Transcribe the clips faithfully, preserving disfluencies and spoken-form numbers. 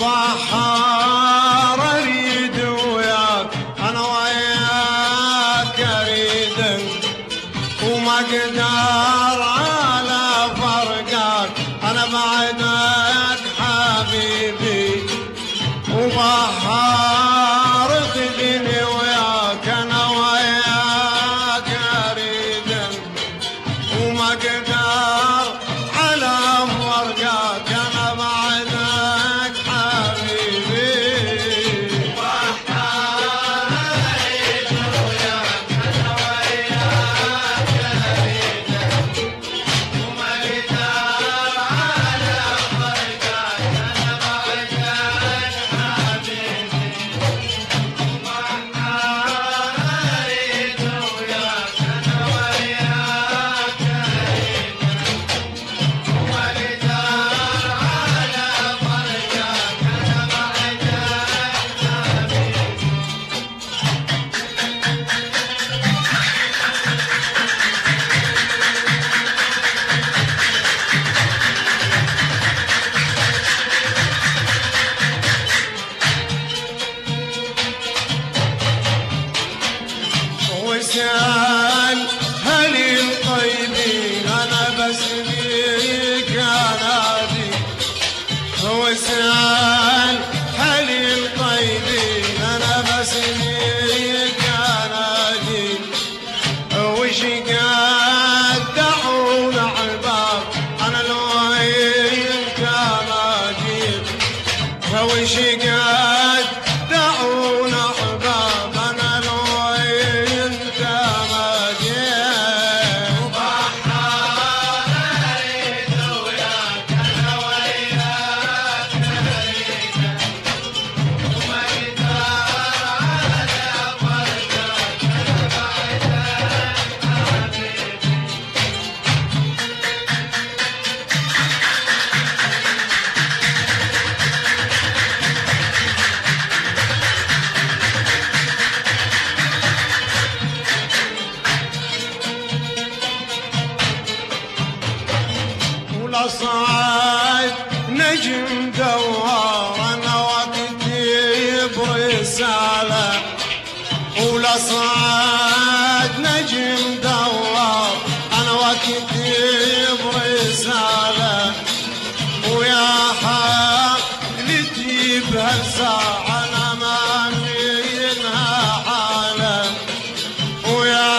وبحار اريد وياك انا وياك اريدك وما اقدر على فرقك انا بعدك حبيبي وبحار خذني وياك انا وياك اريدك وما اقدر على فرقك انا بعدك حبيبي وبحار اريد وياك انا وياك اريدك وما اقدر على فرقك انا بعدك حبيبي وبحار اريد وياك انا وياك اريدك وما اقدر على فرقك انا بعدك حبيبي وسأل هلي الطيبين انا بس بيك انادي وسأل هلي الطيبين انا بس بيك انادي وش قد دعونا عباب انا لو انت ما جيت وش قد دعونا عباب انا لو انت ما جيت وبحار اريد وياك انا وياك اريدك وما اقدر على فرقك انا بعدك حبيبي ولا صعد نجم دوار انا وقتي برسالة ولا صعد نجم دوار انا وقتي برسالة ويا حالتي بهالساعة انا ما منها حالة ويا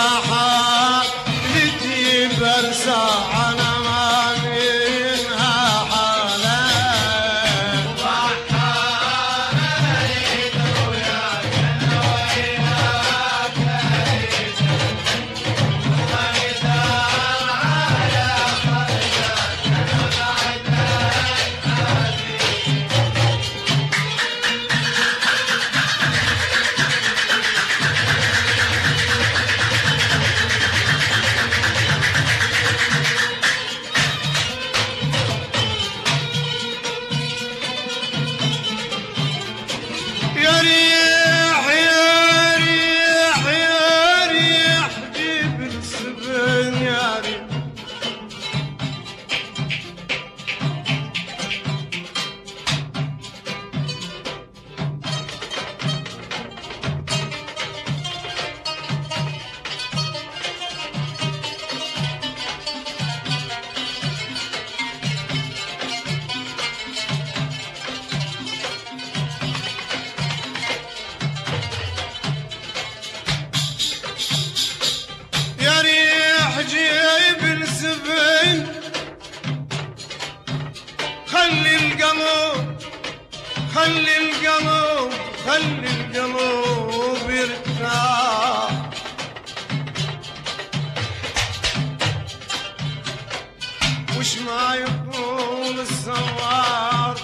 حالتي بهالساعة انا ما منها حالة وبحار اريد وياك انا وياك اريدك وما اقدر على فرقك انا بعدك حبيبي يا ريح يا ريح يا ريح جيب السبن يا ريح يا ريح جيب السفن خلي القلب خلي القلب خلي القلب يرتاح وش ما يقول السوار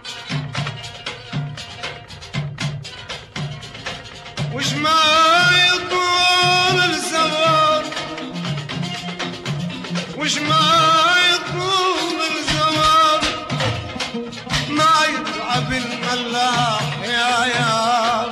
وش ما يقول السوار وش ما يطول الزمان ما يتعب الملاح يا يا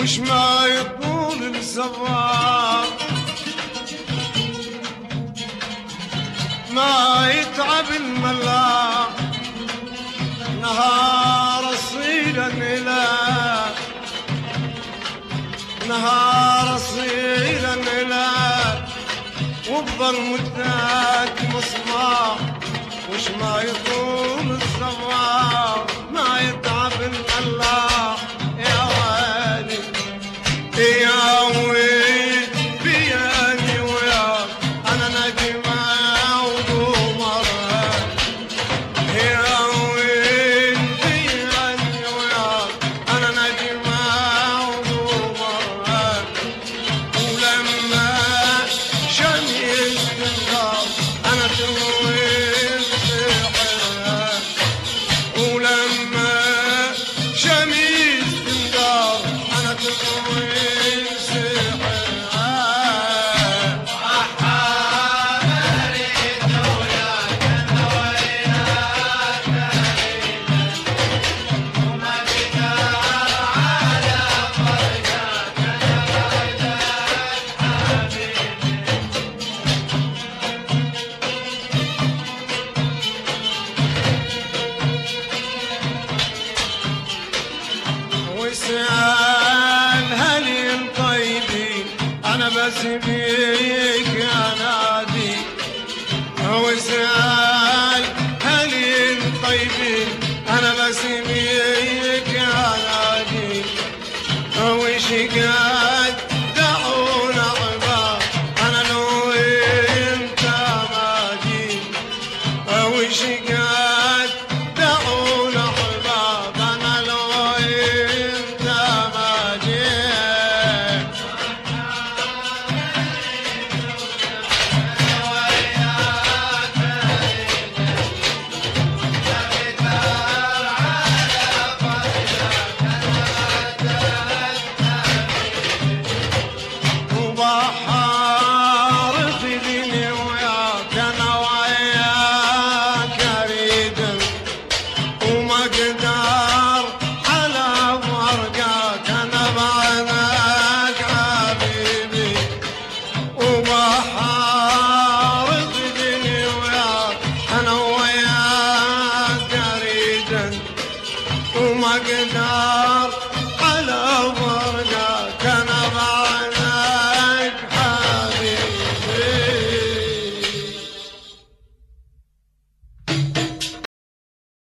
وش ما يطول السفر ما يتعب الملاح نهار اصيلا الى نهار اصيلا الى وبظل مدات مصباح وش ما يطول السفر ما يتعب الملاح يا ويلي يا ويلي بياني وياك انا نجم واسأل هلي الطيبين أنا بس بيك يا نادي واسأل هلي الطيبين أنا بس بيك يا نادي وش قد دعونا عباد أنا لو أنت ما جيت وش قد دعونا عباد أنا لو وما قدر